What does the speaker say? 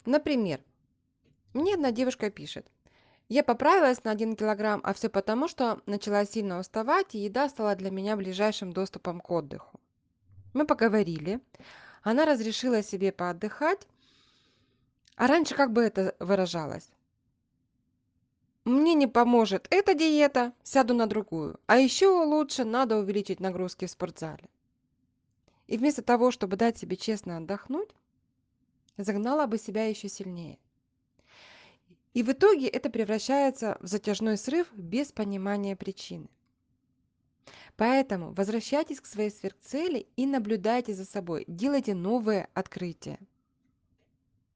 Например, мне одна девушка пишет: я поправилась на 1 килограмм, а все потому, что начала сильно уставать, и еда стала для меня ближайшим доступом к отдыху. Мы поговорили, она разрешила себе поотдыхать, а раньше как бы это выражалось? Мне не поможет эта диета, сяду на другую. А еще лучше надо увеличить нагрузки в спортзале. И вместо того, чтобы дать себе честно отдохнуть, загнала бы себя еще сильнее. И в итоге это превращается в затяжной срыв без понимания причины. Поэтому возвращайтесь к своей сверхцели и наблюдайте за собой, делайте новые открытия.